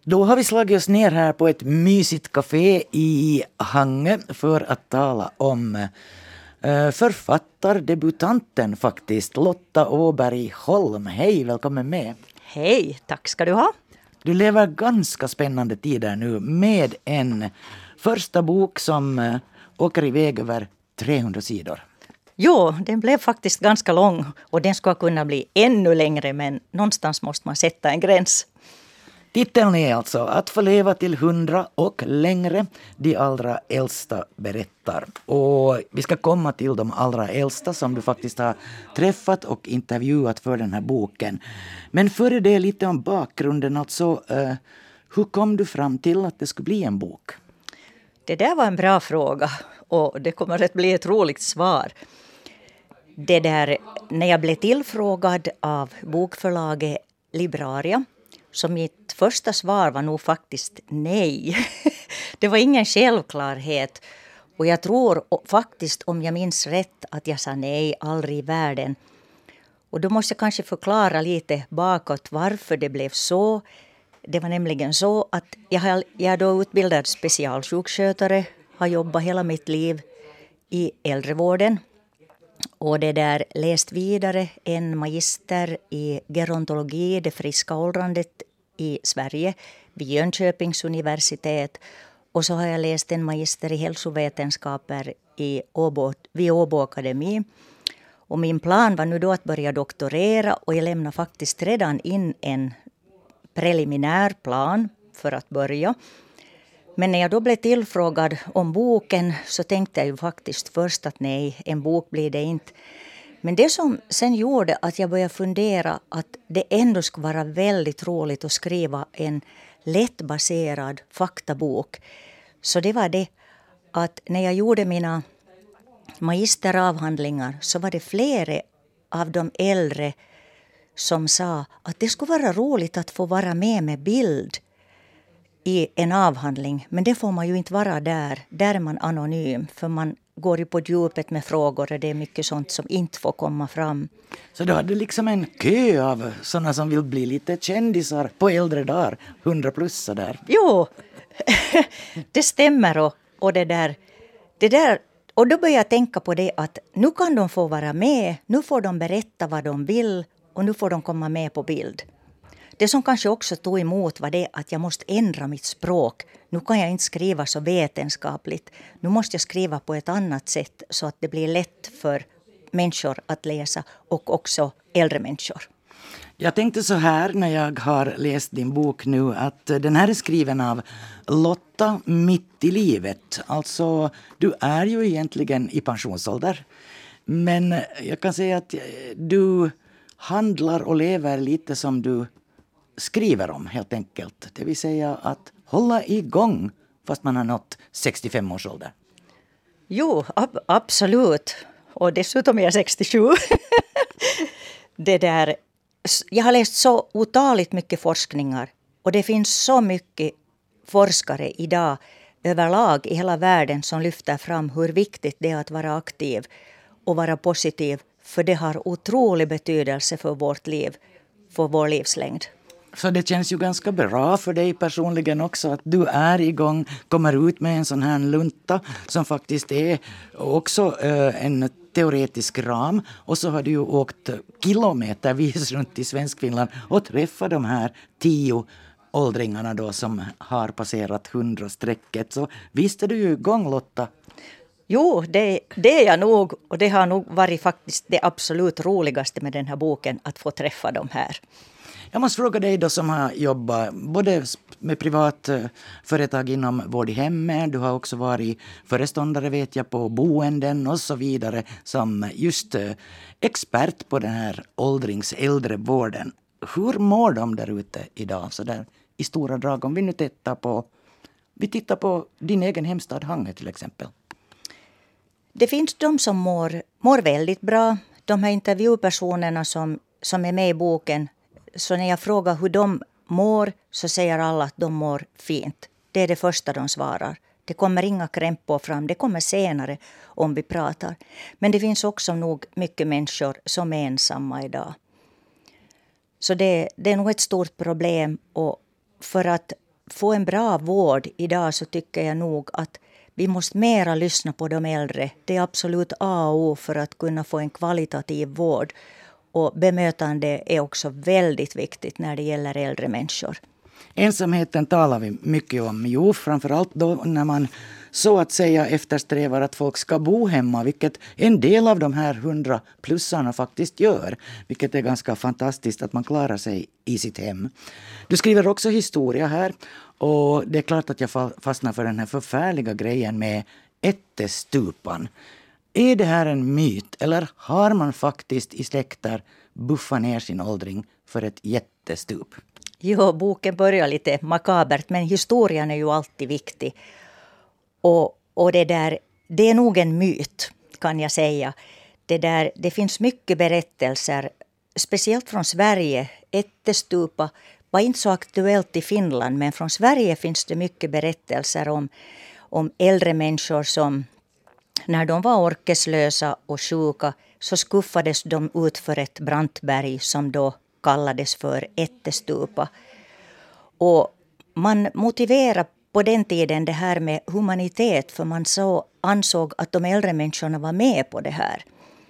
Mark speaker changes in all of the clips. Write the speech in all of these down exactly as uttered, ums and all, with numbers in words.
Speaker 1: Då har vi slagit oss ner här på ett mysigt café i Hangö för att tala om eh, författardebutanten faktiskt, Lotta Åberg Holm. Hej, välkommen med.
Speaker 2: Hej, tack ska du ha.
Speaker 1: Du lever ganska spännande tider nu med en första bok som eh, åker iväg över trehundra sidor.
Speaker 2: Jo, den blev faktiskt ganska lång och den ska kunna bli ännu längre, men någonstans måste man sätta en gräns.
Speaker 1: Titeln är alltså Att få leva till hundra och längre, de allra äldsta berättar. Och vi ska komma till de allra äldsta som du faktiskt har träffat och intervjuat för den här boken. Men före det lite om bakgrunden, alltså uh, hur kom du fram till att det skulle bli en bok?
Speaker 2: Det där var en bra fråga och det kommer att bli ett roligt svar. Det där, när jag blev tillfrågad av bokförlaget Libraria, så mitt första svar var nog faktiskt nej. Det var ingen självklarhet. Och jag tror faktiskt, om jag minns rätt, att jag sa nej, aldrig i världen. Och då måste jag kanske förklara lite bakåt varför det blev så. Det var nämligen så att jag har, jag är då utbildad specialsjukskötare, har jobbat hela mitt liv i äldrevården. Och det där läst vidare en magister i gerontologi, det friska åldrandet i Sverige, vid Jönköpings universitet. Och så har jag läst en magister i hälsovetenskaper i Åbo, vid Åbo akademi. Och min plan var nu då att börja doktorera och jag lämnar faktiskt redan in en preliminär plan för att börja. Men när jag då blev tillfrågad om boken så tänkte jag ju faktiskt först att nej, en bok blir det inte. Men det som sen gjorde att jag började fundera att det ändå skulle vara väldigt roligt att skriva en lättbaserad faktabok. Så det var det att när jag gjorde mina magisteravhandlingar så var det flera av de äldre som sa att det skulle vara roligt att få vara med med bild i en avhandling, men det får man ju inte vara där. Där är man anonym, för man går ju på djupet med frågor och det är mycket sånt som inte får komma fram.
Speaker 1: Så du hade liksom en kö av sådana som vill bli lite kändisar på äldre dagar, hundra plus så där.
Speaker 2: Jo, det stämmer och, och det där, det där. Och då började jag tänka på det att nu kan de få vara med, nu får de berätta vad de vill och nu får de komma med på bild. Det som kanske också tog emot var det att jag måste ändra mitt språk. Nu kan jag inte skriva så vetenskapligt. Nu måste jag skriva på ett annat sätt så att det blir lätt för människor att läsa och också äldre människor.
Speaker 1: Jag tänkte så här när jag har läst din bok nu att den här är skriven av Lotta mitt i livet. Alltså du är ju egentligen i pensionsålder. Men jag kan säga att du handlar och lever lite som du skriver om helt enkelt. Det vill säga att hålla igång fast man har nått sextiofem års ålder.
Speaker 2: Jo, ab- absolut. Och dessutom är jag sextiosju. Det där, jag har läst så otaligt mycket forskningar. Och det finns så mycket forskare idag överlag i hela världen som lyfter fram hur viktigt det är att vara aktiv och vara positiv. För det har otrolig betydelse för vårt liv, för vår livslängd.
Speaker 1: Så det känns ju ganska bra för dig personligen också att du är igång, kommer ut med en sån här lunta som faktiskt är också äh, en teoretisk ram. Och så har du ju åkt kilometervis runt i Svenskfinland och träffat de här tio åldringarna då som har passerat hundra-strecket. Så visst är du ju igång, Lotta?
Speaker 2: Jo, det, det är jag nog. Och det har nog varit faktiskt det absolut roligaste med den här boken, att få träffa dem här.
Speaker 1: Jag måste fråga dig då som har jobbat både med privat företag inom vård i hemmet. Du har också varit föreståndare vet jag på boenden och så vidare som just expert på den här åldringsäldrevården. Hur mår de där ute idag så där i stora drag? Om vi nu tittar på, vi tittar på din egen hemstad Hangö till exempel.
Speaker 2: Det finns de som mår, mår väldigt bra. De här intervjupersonerna som, som är med i boken. Så när jag frågar hur de mår så säger alla att de mår fint. Det är det första de svarar. Det kommer inga krämpor fram. Det kommer senare om vi pratar. Men det finns också nog mycket människor som är ensamma idag. Så det, det är nog ett stort problem. Och för att få en bra vård idag så tycker jag nog att vi måste mera lyssna på de äldre. Det är absolut A och O för att kunna få en kvalitativ vård. Och bemötande är också väldigt viktigt när det gäller äldre människor.
Speaker 1: Ensamheten talar vi mycket om. Jo, framförallt då när man så att säga eftersträvar att folk ska bo hemma, vilket en del av de här hundra plussarna faktiskt gör. Vilket är ganska fantastiskt att man klarar sig i sitt hem. Du skriver också historia här och det är klart att jag fastnar för den här förfärliga grejen med ättestupan. Är det här en myt eller har man faktiskt i släkter buffat ner sin åldring för ett jättestup?
Speaker 2: Jo, boken börjar lite makabert men historien är ju alltid viktig. Och, och det där, det är nog en myt kan jag säga. Det, där, det finns mycket berättelser, speciellt från Sverige. Ättestupa var inte så aktuellt i Finland men från Sverige finns det mycket berättelser om, om äldre människor som när de var orkeslösa och sjuka så skuffades de ut för ett brant berg som då kallades för ättestupa. Och man motiverar på den tiden det här med humanitet för man så ansåg att de äldre människorna var med på det här.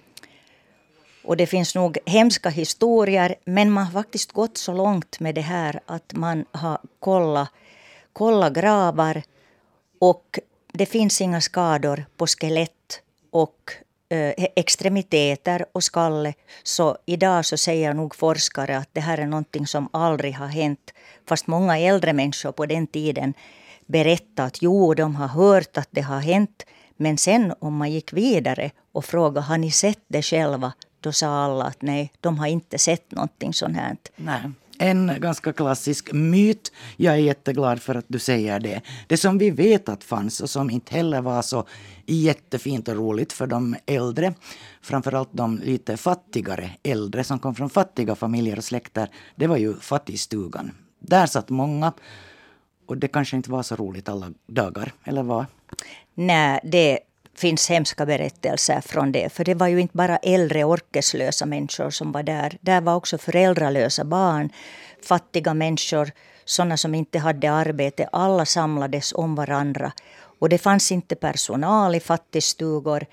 Speaker 2: Och det finns nog hemska historier men man har faktiskt gått så långt med det här att man har kollat, kollat gravar och det finns inga skador på skelett och eh, extremiteter och skalle. Så idag så säger nog forskare att det här är någonting som aldrig har hänt. Fast många äldre människor på den tiden berättade att jo, de har hört att det har hänt. Men sen om man gick vidare och frågade, har ni sett det själva? Då sa alla att nej, de har inte sett någonting sånt här.
Speaker 1: Nej. En ganska klassisk myt. Jag är jätteglad för att du säger det. Det som vi vet att fanns och som inte heller var så jättefint och roligt för de äldre. Framförallt de lite fattigare äldre som kom från fattiga familjer och släkter. Det var ju fattigstugan. Där satt många och det kanske inte var så roligt alla dagar, eller vad?
Speaker 2: Nej, det finns hemska berättelser från det. För det var ju inte bara äldre orkeslösa människor som var där. Där var också föräldralösa barn, fattiga människor, sådana som inte hade arbete. Alla samlades om varandra. Och det fanns inte personal i fattigstugor.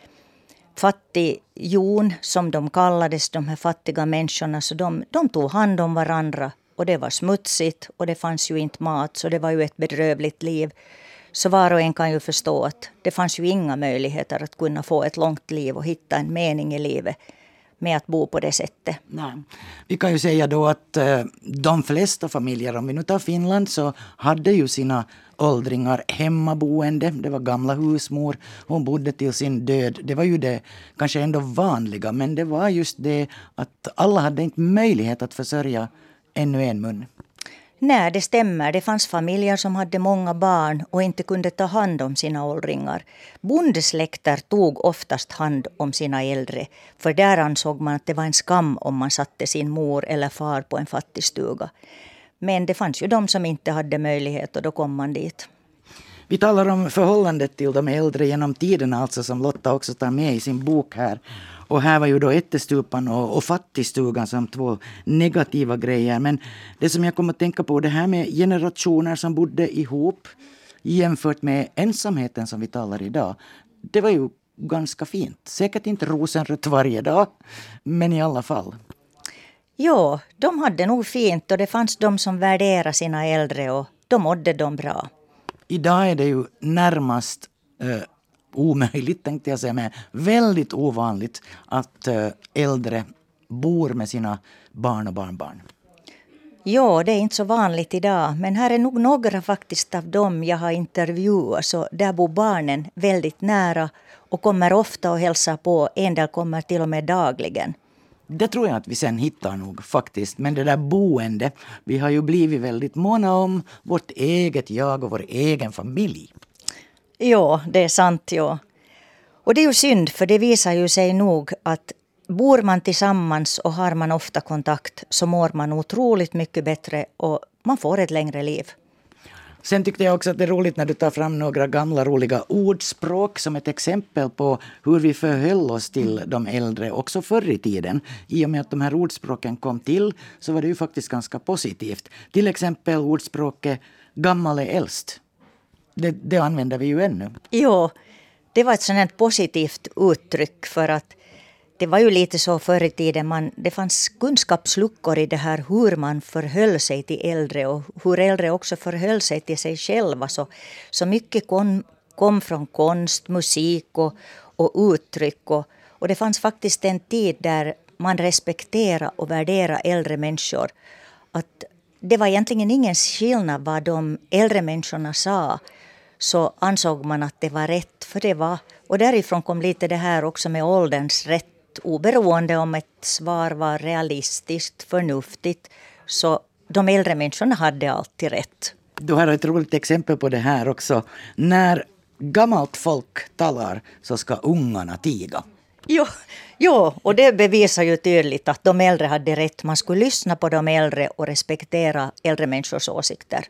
Speaker 2: Fattighjon som de kallades, de här fattiga människorna, så de, de tog hand om varandra. Och det var smutsigt och det fanns ju inte mat, så det var ju ett bedrövligt liv. Så var och en kan ju förstå att det fanns ju inga möjligheter att kunna få ett långt liv och hitta en mening i livet med att bo på det sättet.
Speaker 1: Nej. Vi kan ju säga då att eh, de flesta familjer, om vi nu tar Finland, så hade ju sina åldringar hemmaboende. Det var gamla husmor. Hon bodde till sin död. Det var ju det kanske ändå vanliga, men det var just det att alla hade inte möjlighet att försörja ännu en mun.
Speaker 2: Nej, det stämmer. Det fanns familjer som hade många barn och inte kunde ta hand om sina åldringar. Bondesläkter tog oftast hand om sina äldre. För där ansåg man att det var en skam om man satte sin mor eller far på en fattigstuga. Men det fanns ju de som inte hade möjlighet och då kom man dit.
Speaker 1: Vi talar om förhållandet till de äldre genom tiden, alltså, som Lotta också tar med i sin bok här. Och här var ju då ättestupan och, och fattigstugan som två negativa grejer. Men det som jag kommer att tänka på, det här med generationer som bodde ihop jämfört med ensamheten som vi talar idag. Det var ju ganska fint. Säkert inte rosenrött varje dag, men i alla fall.
Speaker 2: Ja, de hade nog fint och det fanns de som värderade sina äldre och då mådde de bra.
Speaker 1: Idag är det ju närmast eh, omöjligt, tänkte jag säga, men väldigt ovanligt att eh, äldre bor med sina barn och barnbarn.
Speaker 2: Ja, det är inte så vanligt idag, men här är nog några faktiskt av dem jag har intervjuat, så där bor barnen väldigt nära och kommer ofta och hälsar på. En del kommer till och med dagligen.
Speaker 1: Det tror jag att vi sen hittar nog faktiskt. Men det där boende, vi har ju blivit väldigt måna om vårt eget jag och vår egen familj.
Speaker 2: Ja, det är sant, ja. Och det är ju synd, för det visar ju sig nog att bor man tillsammans och har man ofta kontakt så mår man otroligt mycket bättre och man får ett längre liv.
Speaker 1: Sen tyckte jag också att det är roligt när du tar fram några gamla roliga ordspråk som ett exempel på hur vi förhöll oss till de äldre också förr i tiden. I och med att de här ordspråken kom till så var det ju faktiskt ganska positivt. Till exempel ordspråket gammal är äldst. Det, det använder vi ju ännu.
Speaker 2: Jo, det var ett sådant här positivt uttryck för att det var ju lite så förr i tiden, man, det fanns kunskapsluckor i det här hur man förhöll sig till äldre och hur äldre också förhöll sig till sig själva. Så, så mycket kom, kom från konst, musik och, och uttryck. Och, och det fanns faktiskt en tid där man respekterade och värderade äldre människor. Att det var egentligen ingen skillnad vad de äldre människorna sa, så ansåg man att det var rätt, för det var. Och därifrån kom lite det här också med ålderns rätt, oberoende om ett svar var realistiskt, förnuftigt, så de äldre människorna hade alltid rätt.
Speaker 1: Du har ett roligt exempel på det här också. När gammalt folk talar så ska ungarna tiga.
Speaker 2: Jo, jo, och det bevisar ju tydligt att de äldre hade rätt. Man skulle lyssna på de äldre och respektera äldre människors åsikter.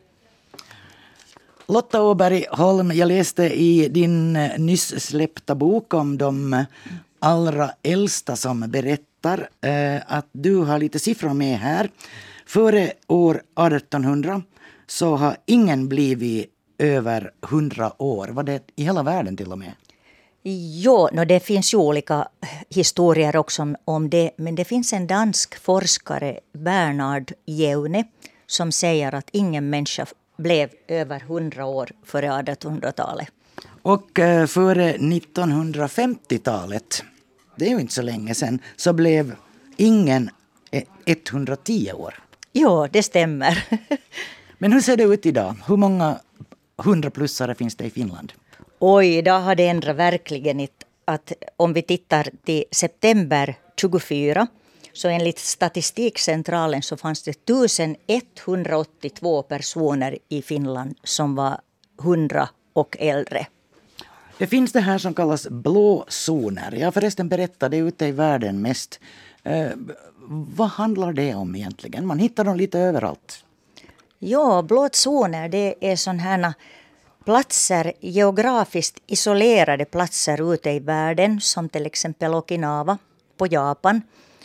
Speaker 1: Lotta Åberg Holm, jag läste i din nyss släppta bok om de allra äldsta som berättar eh, att du har lite siffror med här. Före år artonhundra så har ingen blivit över hundra år. Var det i hela världen till och med?
Speaker 2: Jo, no, det finns ju olika historier också om, om det. Men det finns en dansk forskare, Bernard Jeune, som säger att ingen människa blev över hundra år före artonhundratalet.
Speaker 1: Och eh, före nittonhundrafemtiotalet, det är ju inte så länge sedan, så blev ingen etthundratio år.
Speaker 2: Jo, det stämmer.
Speaker 1: Men hur ser det ut idag? Hur många hundraplussare finns det i Finland?
Speaker 2: Oj, idag har det ändrat verkligen inte. Att om vi tittar till september tjugofyra, så enligt Statistikcentralen så fanns det etthundraåttiotvå personer i Finland som var hundra och äldre.
Speaker 1: Det finns det här som kallas blå zoner. Jag har förresten berättat det ute i världen mest. Eh, vad handlar det om egentligen? Man hittar dem lite överallt.
Speaker 2: Ja, blå zoner, det är sådana här platser, geografiskt isolerade platser ute i världen, som till exempel Okinawa på Japan.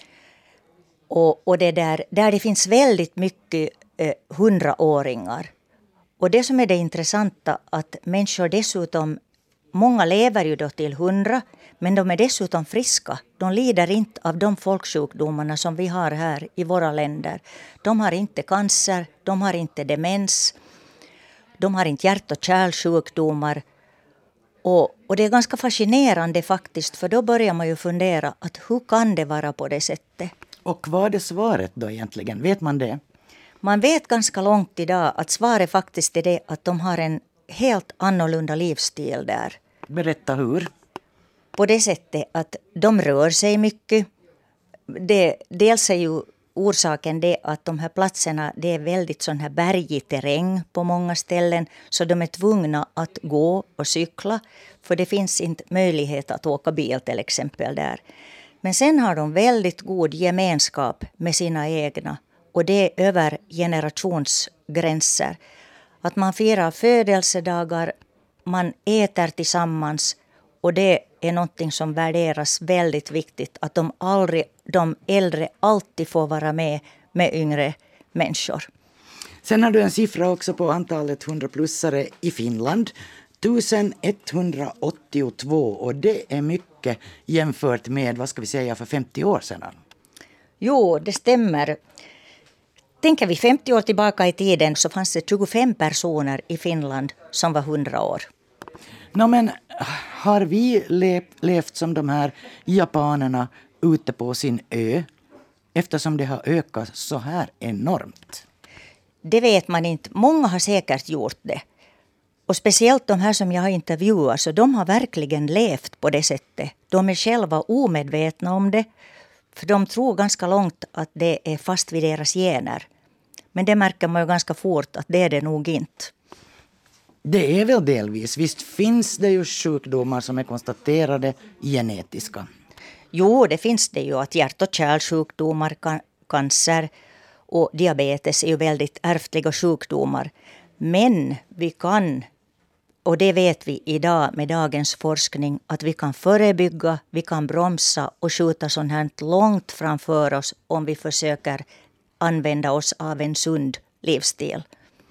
Speaker 2: Och, och det där, där det finns väldigt mycket eh, hundraåringar. Och det som är det intressanta, att människor dessutom, många lever ju då till hundra, men de är dessutom friska. De lider inte av de folksjukdomarna som vi har här i våra länder. De har inte cancer, de har inte demens, de har inte hjärt- och kärlsjukdomar. Och, och det är ganska fascinerande faktiskt, för då börjar man ju fundera att hur kan det vara på det sättet?
Speaker 1: Och vad är svaret då egentligen? Vet man det?
Speaker 2: Man vet ganska långt idag att svaret faktiskt är det att de har en helt annorlunda livsstil där.
Speaker 1: Berätta hur.
Speaker 2: På det sättet att de rör sig mycket. Det, dels är ju orsaken det att de här platserna, det är väldigt sån här bergig terräng på många ställen. Så de är tvungna att gå och cykla. För det finns inte möjlighet att åka bil till exempel där. Men sen har de väldigt god gemenskap med sina egna. Och det är över generationsgränser. Att man firar födelsedagar, man äter tillsammans. Och det är något som värderas väldigt viktigt. Att de, aldrig, de äldre alltid får vara med med yngre människor.
Speaker 1: Sen har du en siffra också på antalet hundraplussare i Finland. elva åttiotvå, och det är mycket jämfört med, vad ska vi säga, för femtio år sedan.
Speaker 2: Jo, det stämmer. Tänker vi femtio år tillbaka i tiden så fanns det tjugofem personer i Finland som var hundra år.
Speaker 1: No, men har vi levt, levt som de här japanerna ute på sin ö, eftersom det har ökat så här enormt?
Speaker 2: Det vet man inte. Många har säkert gjort det. Och speciellt de här som jag har intervjuat, så de har verkligen levt på det sättet. De är själva omedvetna om det. För de tror ganska långt att det är fast vid deras gener. Men det märker man ju ganska fort att det är det nog inte.
Speaker 1: Det är väl delvis. Visst finns det ju sjukdomar som är konstaterade genetiska.
Speaker 2: Jo, det finns det ju. Att hjärt- och kärlsjukdomar, can- cancer och diabetes är ju väldigt ärftliga sjukdomar. Men vi kan, och det vet vi idag med dagens forskning, att vi kan förebygga, vi kan bromsa och skjuta sånt här långt framför oss om vi försöker använda oss av en sund livsstil.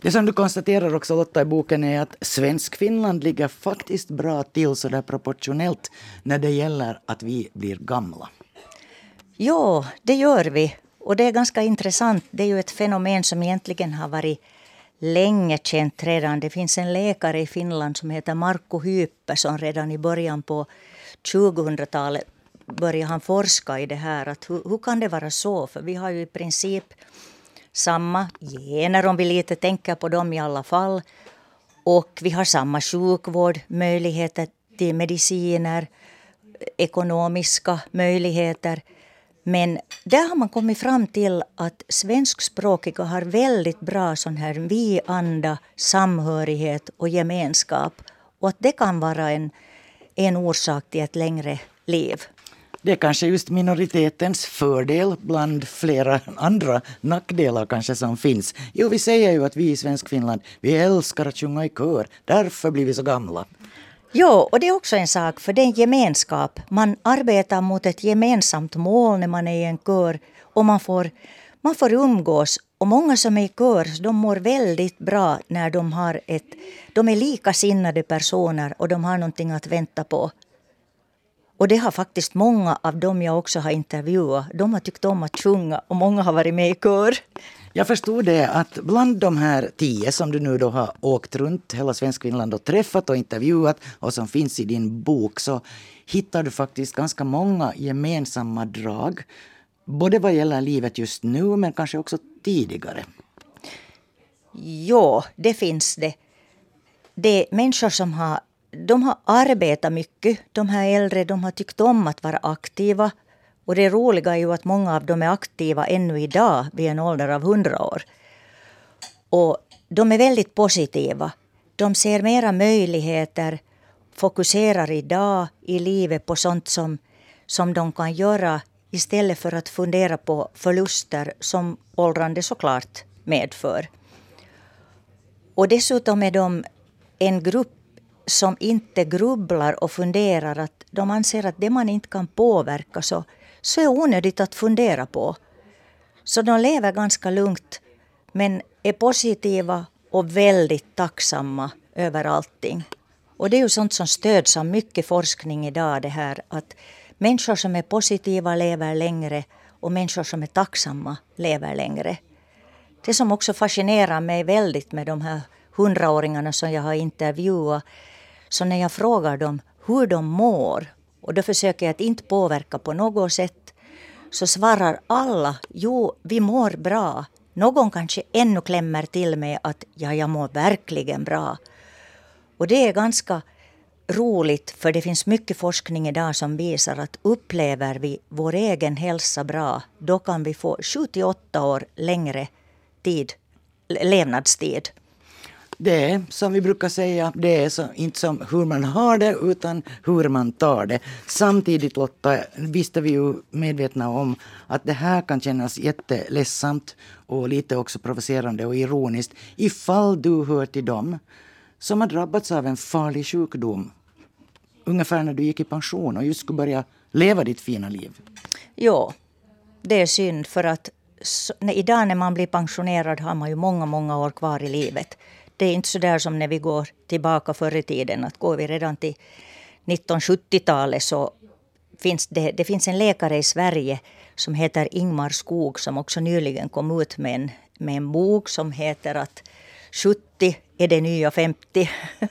Speaker 1: Det som du konstaterar också, Lotta, i boken är att svensk Finland ligger faktiskt bra till så där proportionellt när det gäller att vi blir gamla.
Speaker 2: Ja, det gör vi. Och det är ganska intressant. Det är ju ett fenomen som egentligen har varit länge känt redan. Det finns en läkare i Finland som heter Markku Hyyppä som redan i början på tjugohundratalet började han forska i det här. Att hur, hur kan det vara så? För vi har ju i princip samma gener om vi lite tänker på dem i alla fall. Och vi har samma sjukvård, möjligheter till mediciner, ekonomiska möjligheter. Men där har man kommit fram till att svenskspråkiga har väldigt bra sån här vi-anda, samhörighet och gemenskap. Och att det kan vara en, en orsak till ett längre liv.
Speaker 1: Det är kanske just minoritetens fördel bland flera andra nackdelar kanske som finns. Jo, vi säger ju att vi i svensk Finland, vi älskar att sjunga i kör. Därför blir vi så gamla.
Speaker 2: Jo, och det är också en sak, för det är en gemenskap. Man arbetar mot ett gemensamt mål när man är i en kör och man får, man får umgås. Och många som är i kör, de mår väldigt bra när de har ett, de är likasinnade personer och de har någonting att vänta på. Och det har faktiskt många av dem jag också har intervjuat. De har tyckt om att sjunga och många har varit med i kör.
Speaker 1: Jag förstod det att bland de här tio som du nu då har åkt runt hela Svenskfinland och träffat och intervjuat och som finns i din bok, så hittar du faktiskt ganska många gemensamma drag. Både vad gäller livet just nu men kanske också tidigare.
Speaker 2: Ja, det finns det. Det är människor som har, de har arbetat mycket. De här äldre, de har tyckt om att vara aktiva. Och det roliga är ju att många av dem är aktiva ännu idag vid en ålder av hundra år. Och de är väldigt positiva. De ser mera möjligheter, fokuserar idag i livet på sånt som, som de kan göra istället för att fundera på förluster som åldrande såklart medför. Och dessutom är de en grupp som inte grubblar och funderar. Att de anser att det man inte kan påverka så, så är onödigt att fundera på. Så de lever ganska lugnt men är positiva och väldigt tacksamma över allting. Och det är ju sånt som stöds av mycket forskning idag, det här att människor som är positiva lever längre och människor som är tacksamma lever längre. Det som också fascinerar mig väldigt med de här hundraåringarna som jag har intervjuat, så när jag frågar dem hur de mår och då försöker jag att inte påverka på något sätt, så svarar alla, jo, vi mår bra. Någon kanske ännu klämmer till mig att ja, jag mår verkligen bra. Och det är ganska roligt, för det finns mycket forskning idag som visar att upplever vi vår egen hälsa bra, då kan vi få sju till åtta år längre tid, levnadstid.
Speaker 1: Det är som vi brukar säga, det är så, inte som hur man har det utan hur man tar det. Samtidigt, Lotta, visste vi ju medvetna om att det här kan kännas jätteledsamt och lite också provocerande och ironiskt ifall du hör till dem som har drabbats av en farlig sjukdom ungefär när du gick i pension och just skulle börja leva ditt fina liv.
Speaker 2: Ja, det är synd, för att så, när, idag när man blir pensionerad har man ju många, många år kvar i livet. Det är inte så där som när vi går tillbaka förr i tiden. Att går vi redan till nittonhundrasjuttiotalet så finns det, det finns en läkare i Sverige som heter Ingmar Skog som också nyligen kom ut med en, med en bok som heter att sjuttio är det nya femtio.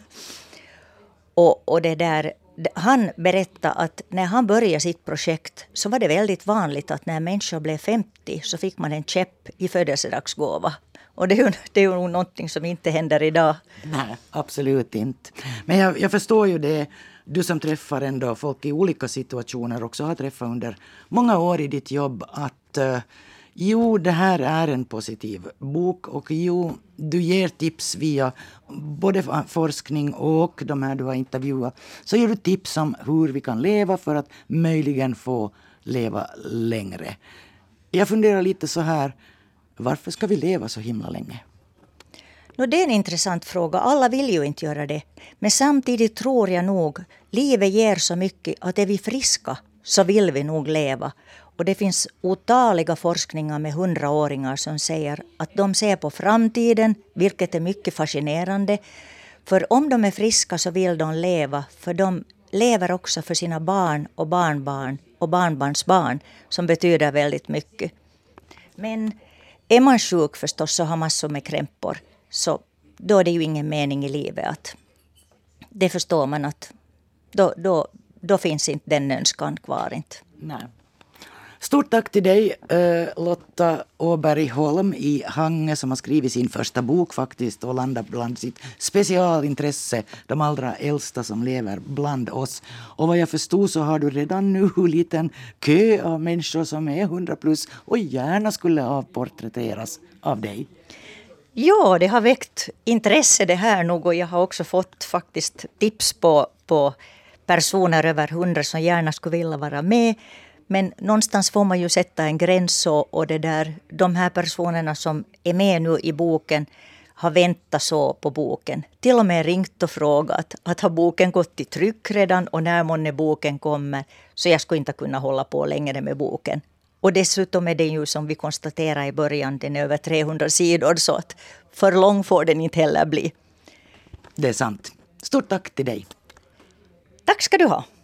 Speaker 2: och, och det där, han berättade att när han började sitt projekt så var det väldigt vanligt att när människor blev femtio så fick man en käpp i födelsedagsgåva. Och det är, ju, det är ju någonting som inte händer idag.
Speaker 1: Nej, absolut inte. Men jag, jag förstår ju det. Du som träffar ändå folk i olika situationer också har träffat under många år i ditt jobb. Att uh, jo, det här är en positiv bok. Och jo, du ger tips via både forskning och de här du har intervjuat. Så ger du tips om hur vi kan leva för att möjligen få leva längre. Jag funderar lite så här. Varför ska vi leva så himla länge?
Speaker 2: No, det är en intressant fråga. Alla vill ju inte göra det. Men samtidigt tror jag nog livet ger så mycket att är vi friska så vill vi nog leva. Och det finns otaliga forskningar med hundraåringar som säger att de ser på framtiden, vilket är mycket fascinerande. För om de är friska så vill de leva, för de lever också för sina barn och barnbarn och barnbarnsbarn, som betyder väldigt mycket. Men är man sjuk förstås så har massor med krämpor, så då är det ju ingen mening i livet. Att det förstår man att då, då, då finns inte den önskan kvar. Inte.
Speaker 1: Nej. Stort tack till dig Lotta Åberg Holm i Hangö, som har skrivit sin första bok faktiskt och landat bland sitt specialintresse, de allra äldsta som lever bland oss. Och vad jag förstod så har du redan nu en liten kö av människor som är hundra plus och gärna skulle avporträtteras av dig.
Speaker 2: Ja, det har väckt intresse det här nog, och jag har också fått faktiskt tips på, på personer över hundra som gärna skulle vilja vara med. Men någonstans får man ju sätta en gräns, och, och det där, de här personerna som är med nu i boken har väntat så på boken. Till och med ringt och frågat att har boken gått i tryck redan och när månne boken kommer, så jag skulle inte kunna hålla på längre med boken. Och dessutom är det ju som vi konstaterade i början, den är över trehundra sidor, så att för lång får den inte heller bli.
Speaker 1: Det är sant. Stort tack till dig.
Speaker 2: Tack ska du ha.